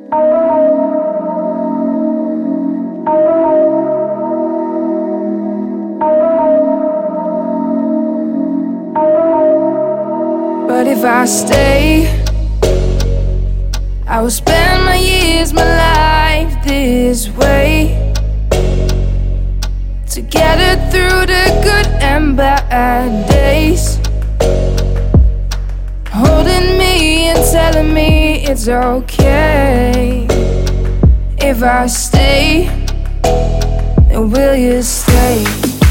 But if I stay, I will spend my years, my life this way, to get it through the good and bad days, holding me and telling me it's okay. If I stay, then will you stay?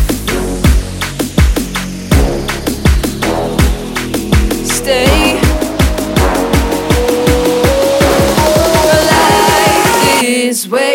Stay. Like this way.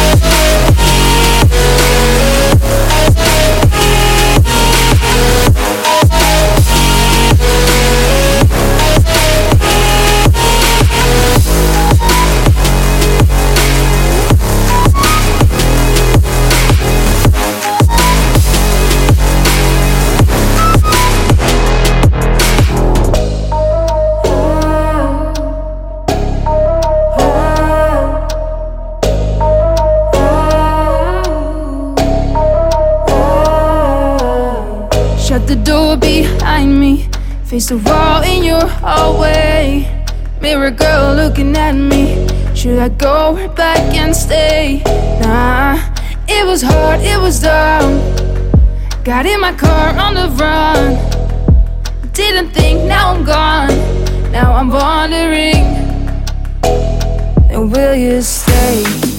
Shut the door behind me, face the wall in your hallway. Mirror girl looking at me, should I go right back and stay? Nah, it was hard, it was dumb. Got in my car on the run, didn't think, now I'm gone. Now I'm wondering, and will you stay?